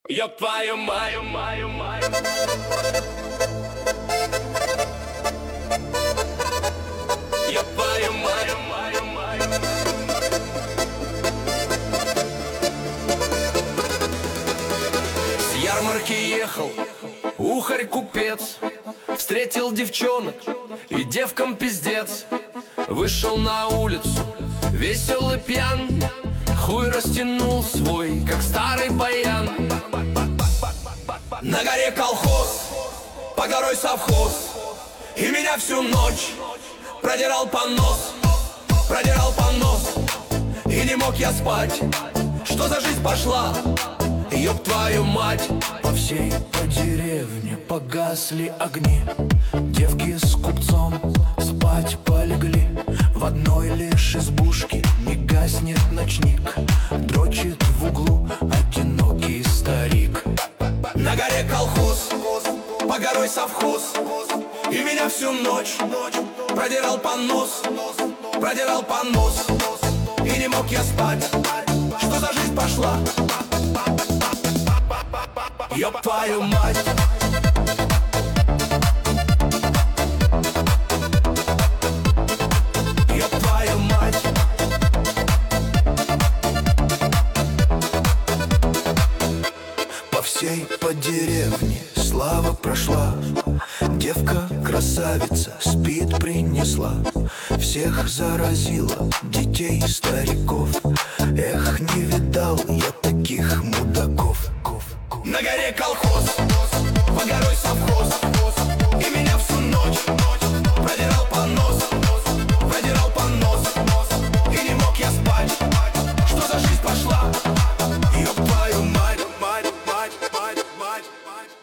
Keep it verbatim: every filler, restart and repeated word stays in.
Ёб твою мать, мою мать. Ёб твою мать, мою мать. С ярмарки ехал ухарь-купец, встретил девчонок и девкам пиздец. Вышел на улицу, весел и пьян, хуй растянул свой, как старый баян. На горе колхоз, по горой совхоз, и меня всю ночь продирал понос, продирал понос, и не мог я спать. Что за жизнь пошла, ёб твою мать. По всей по деревне погасли огни, девки с купцом спать полегли. В одной лишь избушке не гаснет ночник, дрочит в углу одинокий старик. На горе колхоз, по горой совхоз, и меня всю ночь продирал понос, продирал понос, и не мог я спать. Что за жизнь пошла, ёб твою мать. Ёб твою мать. По всей по деревне слава прошла, девка красавица спит принесла, всех заразила, детей, стариков. Эх, не видал я таких мудаков. На горе колхоз, по горой совхоз, и меня всю ночь продирал понос, продирал понос, и не мог я спать. Что за жизнь пошла, ёб твою мать, мать, мать, мать, мать, мать.